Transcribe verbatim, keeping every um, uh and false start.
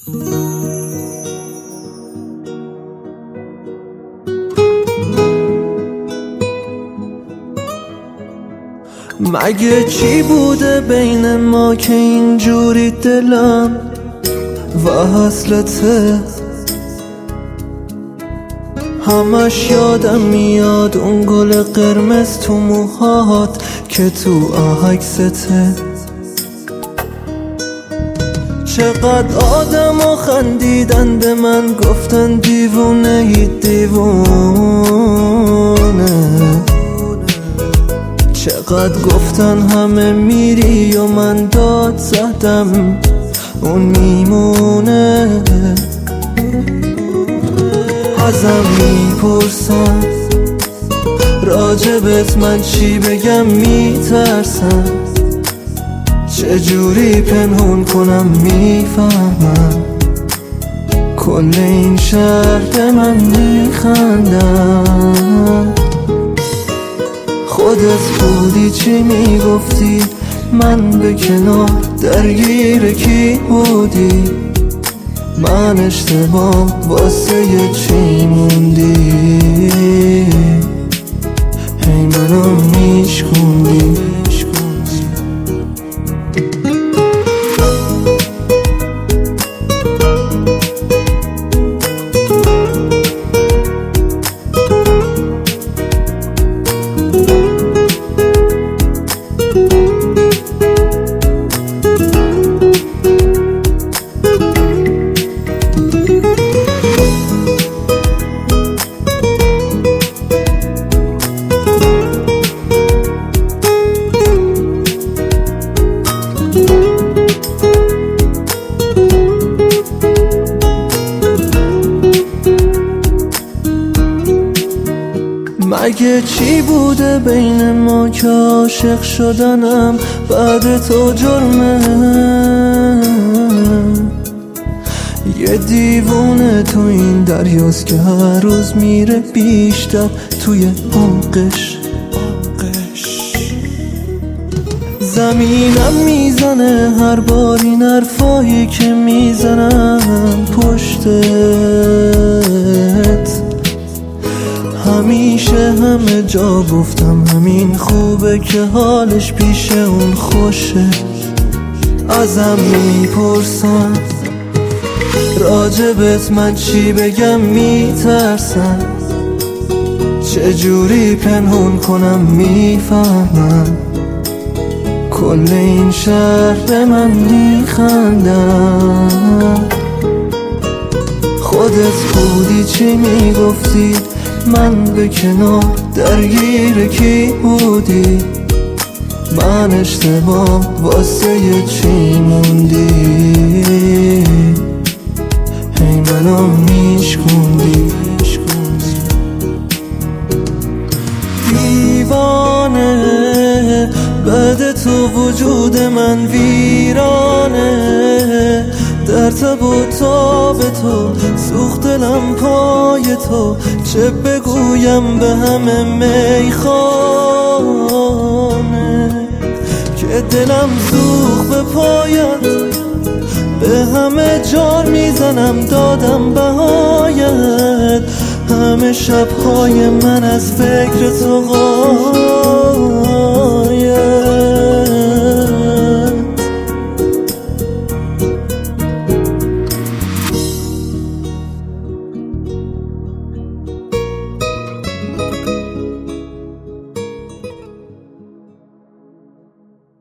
مگه چی بوده بین ما که اینجوری دلم وصلته؟ همش یادم میاد اون گل قرمز تو موهات که تو عکسته. چقدر آدم و خندیدن به من گفتن دیوونه ای دیوونه، چقدر گفتن همه میری و من داد زدم اون میمونه. ازم میپرسن راجبت من چی بگم، میترسم چجوری پنهون کنم، میفهمم کل این شهر به من میخندم. خودت بودی چی میگفتی، من به کنار درگیر کی بودی، من اشتباه واسه چی موندی، هی منو میشکوندی. مگه چی بوده بین ما که عاشق شدنم بعد تو جرمه؟ یه دیوونه تو این دریاست که هر روز میره بیشتر توی عمقش. زمینم میزنه هر بار این حرفایی که میزنم پشتت. همیشه همه جا گفتم همین خوبه که حالش پیش اون خوشه. ازم میپرسن راجبت من چی بگم، میترسم چجوری پنهون کنم، میفهمم کل این شهر به من میخندم. خودت بودی چی میگفتی، من به کنار درگیر کی بودی، من اشتباه واسه چی موندی، هی منو میشکوندی. دیوانه بعد تو وجود من ویرانه، در تب و تاب تو سوخت دلم پای تو، چه بگویم به همه میخانه که دلم سوخت به پایت، به همه جار میزنم دادم بهایت، همه شبهای من از فکر تو غافلم.